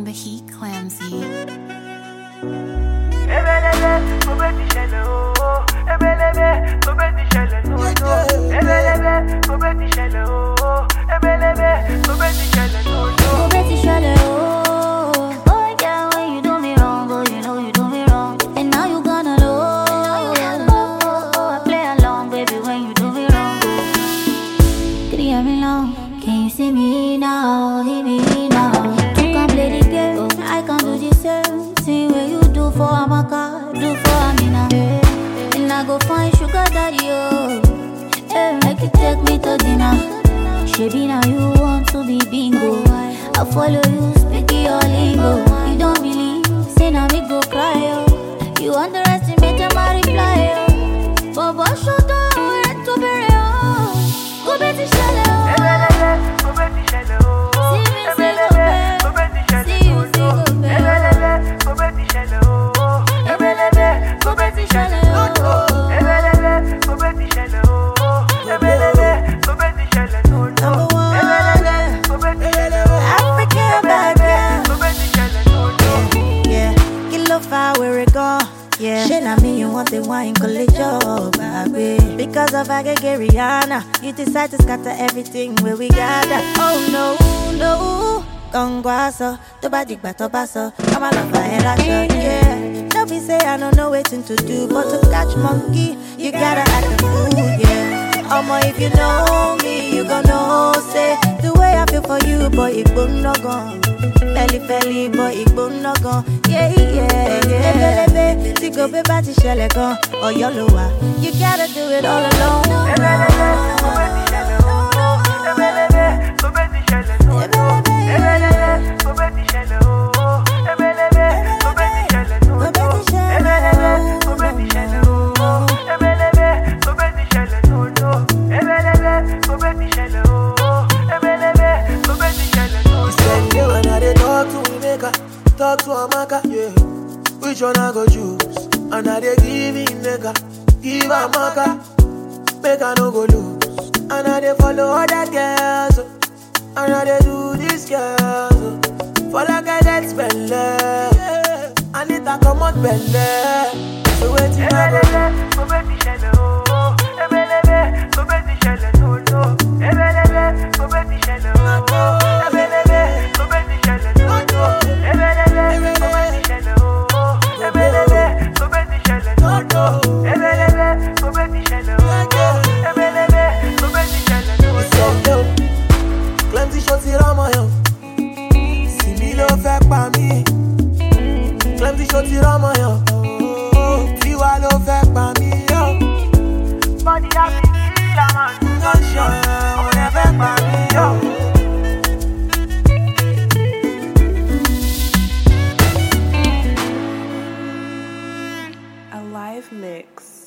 the heat cleansy. Boy, girl, when you do me wrong, boy, you know you do me wrong. And now you gonna know. I play along, baby, when you do me wrong. Can you hear me now? Can you see me now? Hear me now. You can play the game, I can do the same thing where you do for Amaka, do for Amina. And I go find sugar daddy, oh. Make you take me to dinner. Shebi now you want to be bingo. I follow you, speak your lingo. You don't believe, say now me go cry, oh. You underestimate my reply, oh. Baba shut up, red to bury, oh. Go betty shell, oh. See me, see go back. See you, see go back. Go betty shell, oh. Where it go? Yeah, shit, I mean you want the wine, college job, baby. Because of I get Rihanna, you decide to scatter everything where we gather. Oh no, no, Gongwaso, to badi batobaso, come on up fire action, yeah. Don't be say I don't know waiting to do, but to catch monkey, you gotta act a fool, yeah. If you know me, you gon' know, say, the way I feel for you, boy, it boom no gone. Belly, boy, it boom no gone. Yeah, yeah, yeah. Baby, go be back to Shelegon or Yolowa. You gotta do it all alone. Talk to Amaka, yeah. Which one I go choose? And I dey give him nigga, give Amaka, make I no go lose. And I dey follow other girls, and I dey do this girls. For like I get spell, I need to come out belle. So waiting I go ti rọmọ yàn, tí wàá ló fẹ́ pa mí yàn. Bọ́dí àbí kí a máa ń lọ́ṣọ̀, ọmọ yẹn fẹ́ pa mí yàn. A live mix.